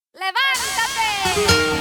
¡Levántate!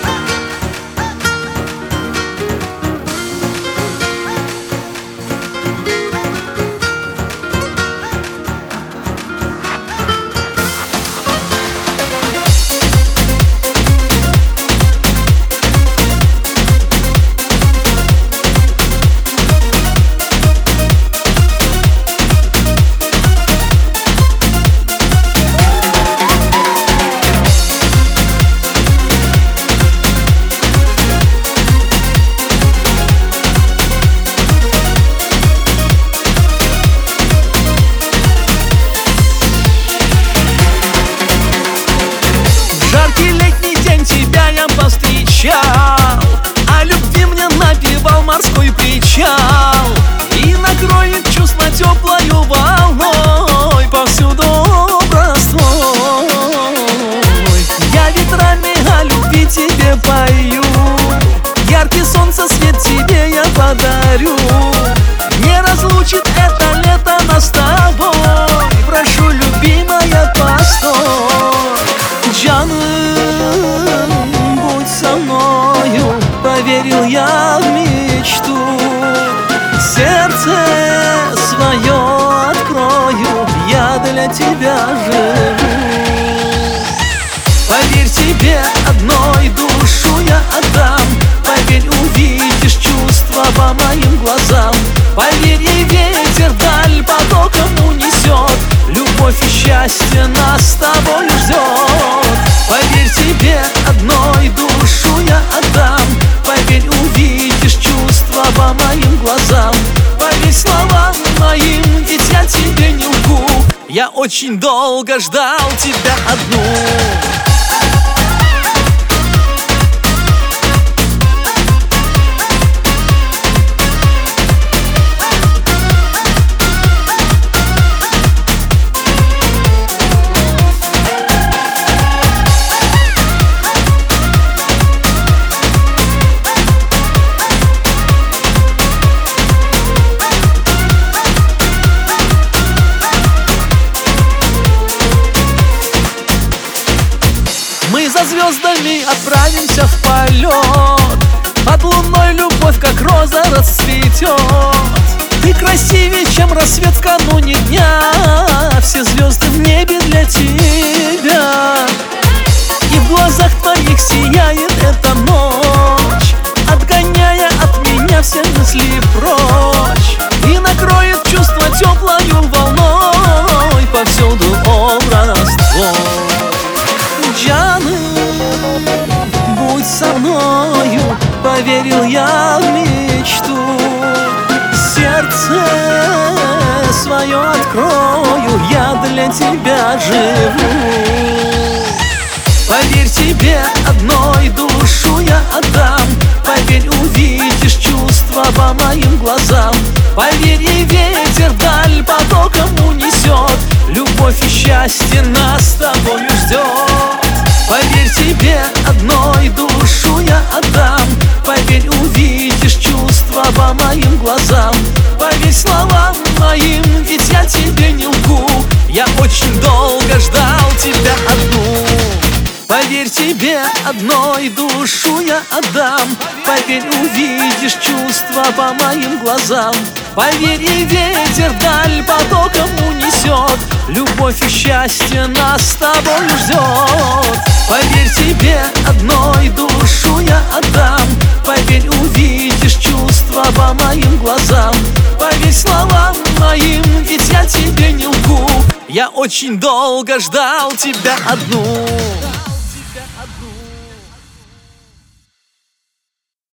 Тебя я повстречал, о любви мне напевал морской причал, и накроет чувство теплою волной повсюду образ твой. Я ветрами о любви тебе пою, яркий солнце свет тебе я подарю. Не разлучит это лето нас с тобой, прошу, любимая, постой. Джаным, будь со мною, поверил я в мечту. Сердце свое открою, я для тебя живу. Поверь, тебе одной душу я отдам. Поверь, увидишь чувства по моим глазам. Поверь, и ветер вдаль потоком унесет. Любовь и счастье нас с тобой ждет. Поверь, тебе одной душу я отдам. Поверь, увидишь чувства по моим глазам. Поверь словам моим, ведь я тебе не лгу. Я очень долго ждал тебя одну. Мы за звездами отправимся в полет. Под луной любовь, как роза, расцветет. Ты красивее, чем рассвет в кануне дня. Все звезды в небе для тебя. И в глазах твоих сияет эта ночь, отгоняя от меня все мысли прочь. И накроет чувство теплою волной повсюду образ твой. Джаным, будь со мною, поверил я в мечту. Сердце свое открою, я для тебя живу. Поверь, тебе одной душу я отдам. Поверь, увидишь чувства по моим глазам. Поверь, и ветер вдаль потоком унесет. Любовь и счастье нас с тобою ждет. Поверь, тебе одной душу я отдам. Поверь, увидишь чувства по моим глазам. Поверь словам моим, ведь я тебе не лгу. Я очень долго ждал тебя одну. Поверь, тебе одной душу я отдам. Поверь, увидишь чувства по моим глазам. Поверь, и ветер вдаль потоком унесет. Любовь и счастье нас с тобой ждет. Поверь, тебе одной душу я отдам. Поверь, увидишь чувства по моим глазам. Поверь словам моим, ведь я тебе не лгу. Я очень долго ждал тебя одну.